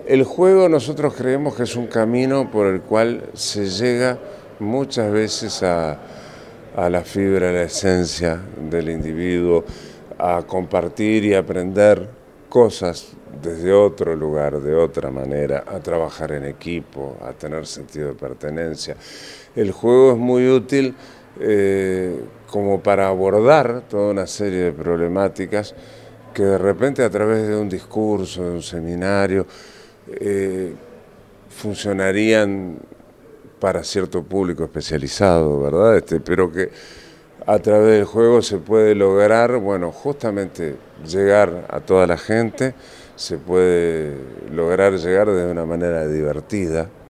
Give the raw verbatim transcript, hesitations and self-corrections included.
El juego nosotros creemos que es un camino por el cual se llega muchas veces a, a la fibra, a la esencia del individuo, a compartir y aprender cosas desde otro lugar, de otra manera, a trabajar en equipo, a tener sentido de pertenencia. El juego es muy útil eh, como para abordar toda una serie de problemáticas que de repente a través de un discurso, de un seminario, eh, funcionarían para cierto público especializado, ¿verdad? Este, pero que a través del juego se puede lograr, bueno, justamente llegar a toda la gente, se puede lograr llegar de una manera divertida.